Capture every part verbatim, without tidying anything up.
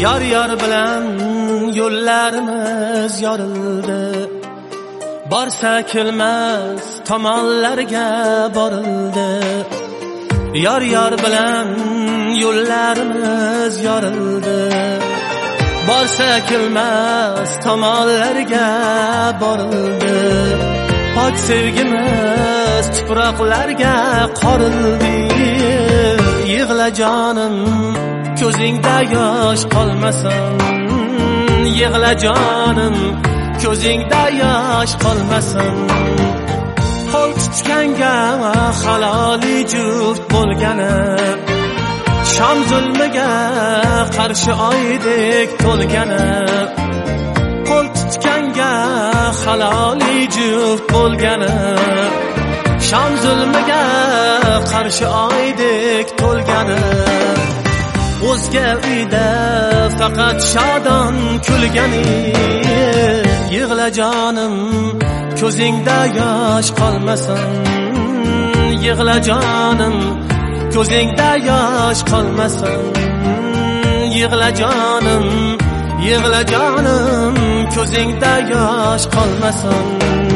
Yar yar bilan yo'llarimiz yorildi. Borsa kelmas tomonlarga borildi. Yar yar bilan yo'llarimiz yorildi. Borsa kelmas tomonlarga borildi. Pok sevgimiz tuproqlarga qorildi. Yig'la jonim, ko'zingda yosh qolmasin. Yig'la jonim, ko'zingda yosh qolmasin. Qo'l tutganga haloli juft bo'lgani, sham zulmiga qarshi oydek to'lgani. Qo'l tutganga haloli juft bo'lgani, sham zulmiga qarshi oydek to'lgani. O'zga uyda faqat shodon kulgani. Yig'la jonim, ko'zingda yosh qolmasin. Yig'la jonim, ko'zingda yosh qolmasin. Yig'la jonim, yig'la jonim, ko'zingda yosh qolmasin.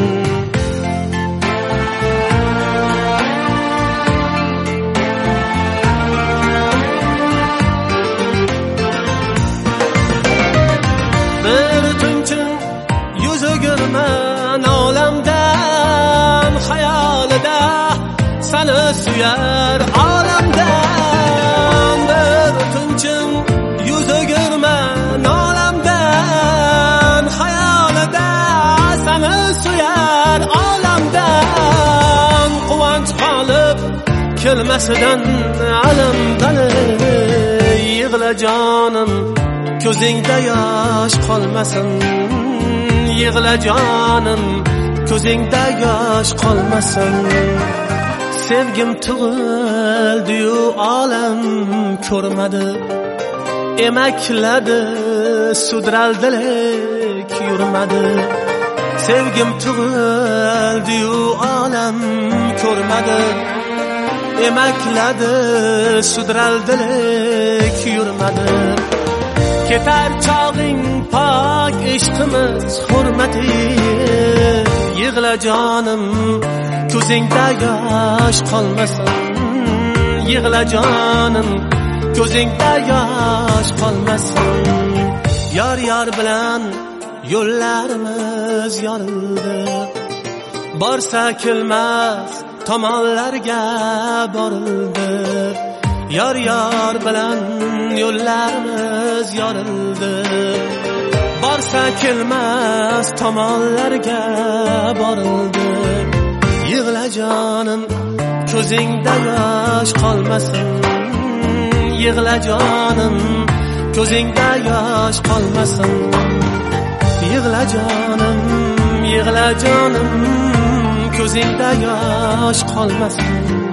Bir tunchun yuz o'girman olamdan, xayolida seni suyar olamdan. Bir tunchun yuz o'girman olamdan, xayolida seni suyar olamdan. Quvonch qolib kelmasidan alamdan. Yig'la jonim, ko'zingda yosh qolmasin. Yig'la jonim, ko'zingda yosh qolmasin. Sevgim tug'ildi-yu olam ko'rmadi. Emakladi, sudraldilek yurmadi. Sevgim tug'ildi-yu olam ko'rmadi. Emakladi, sudraldilek yurmadi. Ketar chog'ing pok ishqimiz hurmati. Yig'la jonim, ko'zingda yosh qolmasin. Yig'la jonim, ko'zingda yosh qolmasin. Yar yar bilan yo'llarimiz yorildi. Borsa kelmas tomonlarga borildi. Yar yar bilan yo'llarimiz yorildi. Borsa kelmas tomonlarga borildi. Yig'la jonim, ko'zingda yosh qolmasin. Yig'la jonim, ko'zingda yosh qolmasin. Yig'la jonim, yig'la jonim, ko'zingda yosh qolmasin.